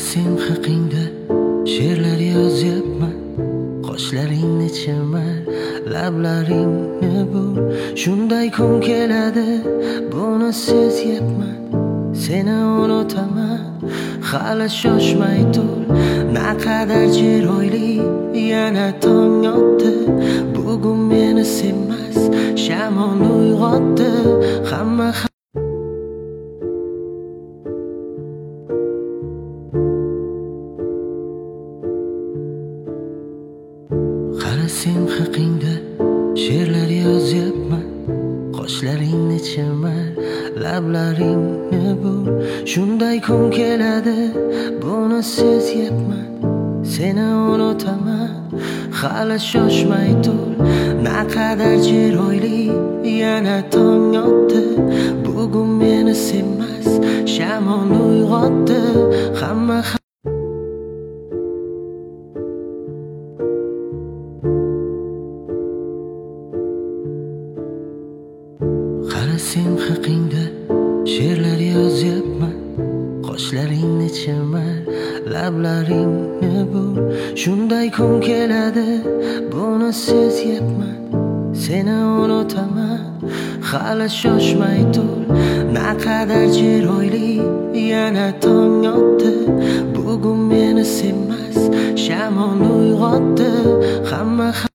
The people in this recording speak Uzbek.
sen haqingda she'rlar yozyapman, qoshlaringni chimar, lablaringni bul. Shunday kun keladi, buni sezyapman, seni unutaman, hali shoshmay tur. Naqadar chiroyli yana tong otdi, bugun meni sevmas shamol uyg'otdi. Hamma qara sen haqingda she'rlar yozyapman, qoshlaringni chimar, lablaringni bul. Shunday kun keladi, buni sezyapman, seni unutaman, hali shoshmay tur. Naqadar chiroyli yana tong otdi, bugun meni sevmas shamol uyg'otdi. Hamma qara sen haqingda she'rlar yozyapman, qoshlaringni chimar, lablaringni bul. Shunday kun keladi, buni sezyapman, seni unutaman, hali shoshmay tur. Naqadar chiroyli yana tong otdi, bugun meni sevmas shamol uyg'otdi. Hamma